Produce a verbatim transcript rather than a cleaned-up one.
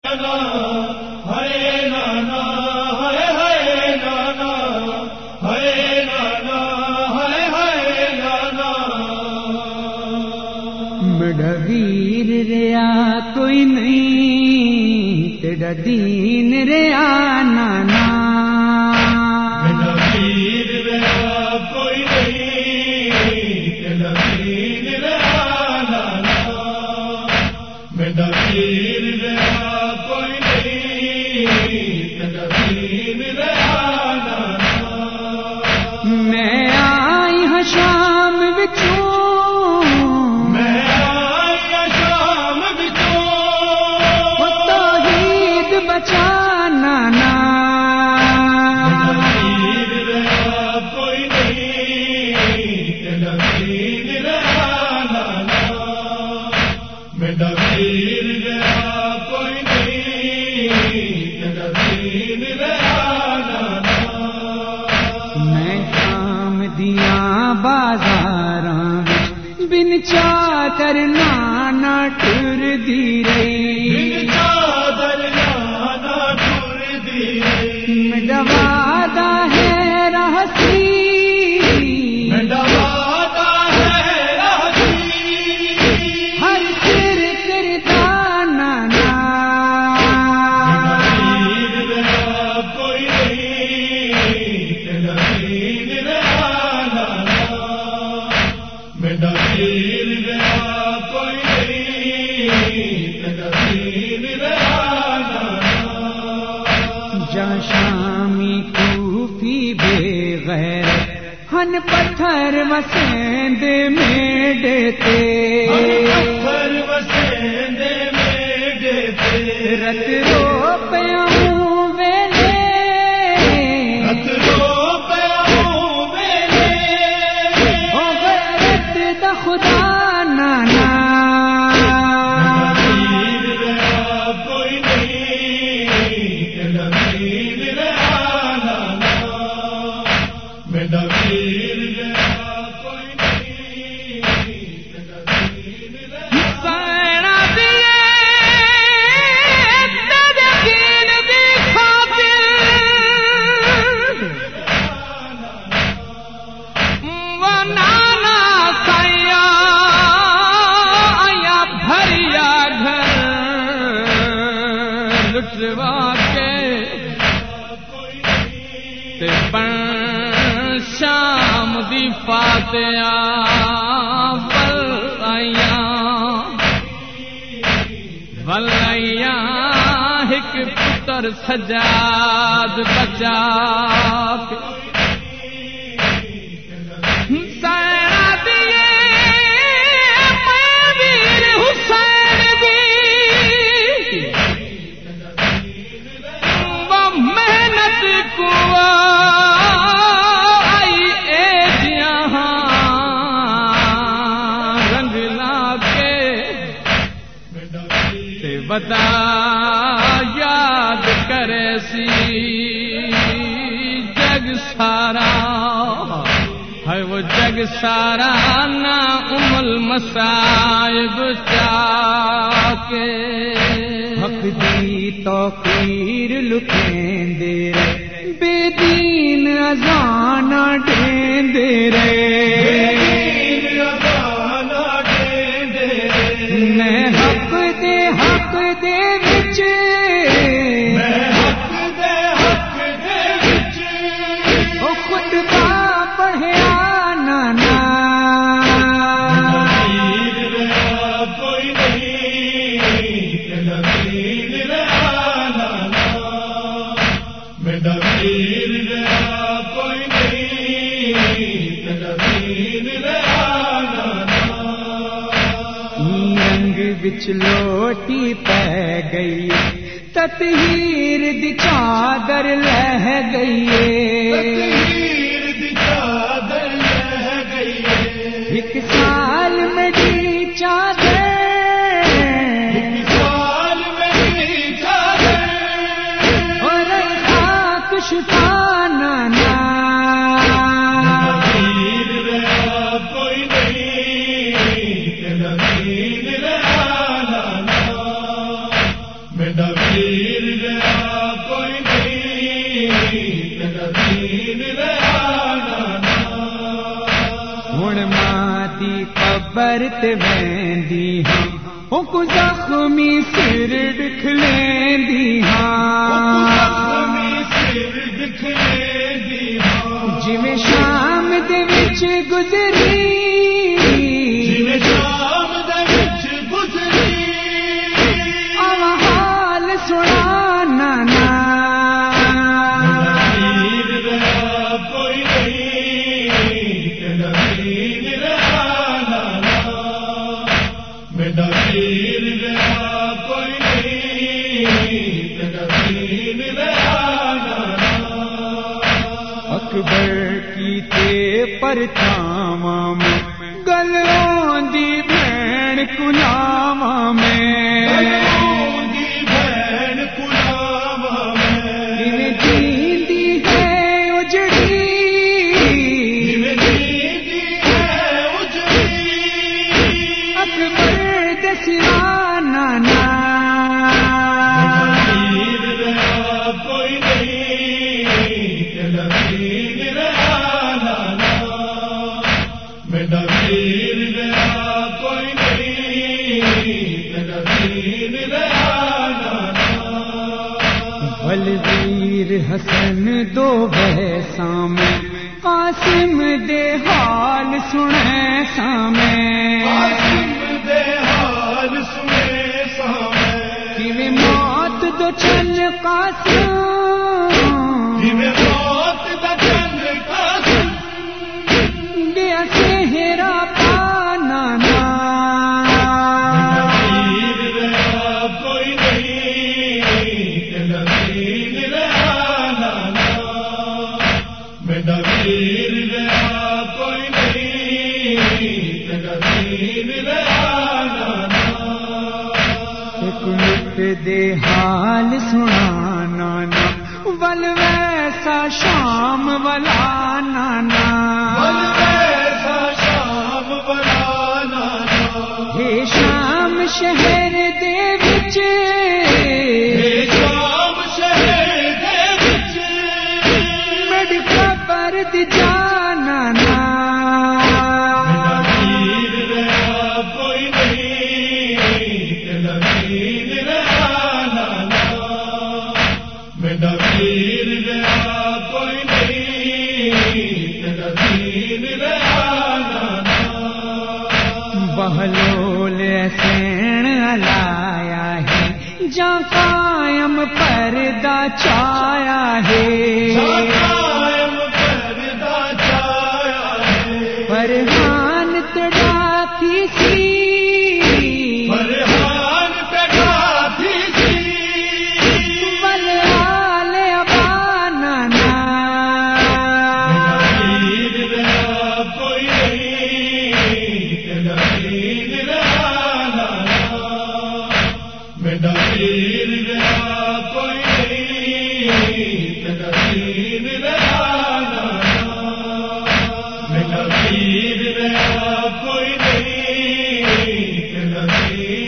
بڑا ویر ریا کوئی نہیں تیرا دین ریا نانا بڑا ویر ریا کوئی نہیں تیرا دین ریا نانا بڑا ویر ریا کوئی نہیں تیرا دین ریا نانا میں آئی ہاں شام وچوں بازاراں بن چادر نانا ٹر دی رہی چادر نانا ٹر دی رہی میرا وعدہ ہے رہسی میرا وعدہ ہے رہسی ہر سر کرتا نانا کوئی نہیں تیرا دین ریا میرا دین ریا کوئی نہیں تیرا دین ریا جا شامی کوفی بے غیر ہن پتھر وسیندے میڈے تے پتھر وسیندے میڈے تے رت رو پیاں ویلے رت رو پیاں ویلے او غیرت دا خدا نانا دین ریا کوئی نہیں تیرا دین ریا میرا دین ریا کوئی نہیں تیرا دین ریا سینا دیے تیرے دین دی خاطر وہ نانا سیا آیا بھریا گھر لٹوا کے تے بن شام دی فاتحہ ول آئیاں ول آئیاں ایک پتر سجاد بچا کے سینا دیے میں ویر حسین دی وہ محنت کو آئی اے جہاں رنگ لا کے تے بتا یاد کرے سی جگ سارا ہے وہ جگ سارا نا ام المصائب چا کے حق دی توقیر لکھیندے رہے بے دین اذان ڈیندے رہے میں حق دے حق دے وچ او خطبہ پڑھیا نانا کوئی نہیں تیرا دین ریا میرا دین ریا کوئی نہیں تیرا دین ریا رنگ وچ لوٹی پہ گئی تطہیر دی چادر لہ گئی تطہیر دی چادر لہ گئی ایک سال میں دی چادر ایک سال میں چادر اور خاک شفا نانا دین ریا کوئی نہیں تیرا دین ریا میرا پیر رہا کوئی نہیں، تیرا دین رہا نانا۔ ہن ماں دی قبر تے ویندی ہاں، او کو زخمی سر دکھ لیندی ہاں، جویں شام دے وچ گزری، جویں شام دے وچ گزری، آ حال سنا نانا۔ پیر رہا کوئی نہیں، تیرا دین رہا نانا۔ میرا پیر رہا کوئی نہیں، تیرا دین رہا نانا۔ اکبر کی تے پرچھاواں میں گلوں دی بھین کلاواں میں، گلوں دی بھین کلاواں میں، جویں جیندی ہے اجڑی، جویں جیندی ہے اجڑی، اکبر دے سوا نانا۔ پیر رہا کوئی نہیں، تیرا دین رہا نانا۔ میرا پیر رہا کوئی نہیں، تیرا دین رہا نانا۔ بلویر حسن دو بحثاں میں قاسم دے حال سنے سامیں، قاسم دے حال سنے سامیں، جویں موت دو چل قاسم، جویں موت دا چل قاسم، گیا سہرا پا نانا۔ پیر رہا کوئی نہیں، تیرا دین رہا نانا۔ میرا پیر رہا کوئی نہیں، تیرا دین رہا نانا۔ ایک لٹ دے حال سنا نانا، ول ویسا شام والا نانا، بل ویسا شام والا نانا۔ ہے شام شہر دے وچ، اے شام شہر دے وچ، میری قبر دی جانا نا۔ میرا پیر رہا کوئی نہیں، تیرا دین رہا نانا۔ میرا پیر رہا کوئی نہیں، تیرا دین رہا نانا۔ بہلول سین علایا ہے، جہاں قائم پردہ چھایا ہے، قائم پردہ چھایا ہے، فرحان تڑا کی سی، فرحان پڑا تھی سی، ولال ابانا نا۔ پیر رہا کوئی نہیں، تیرا دین رہا نانا۔ میرا پیر رہا کوئی نہیں، تیرا دین رہا نانا۔ میرا پیر رہا کوئی نہیں، تیرا دین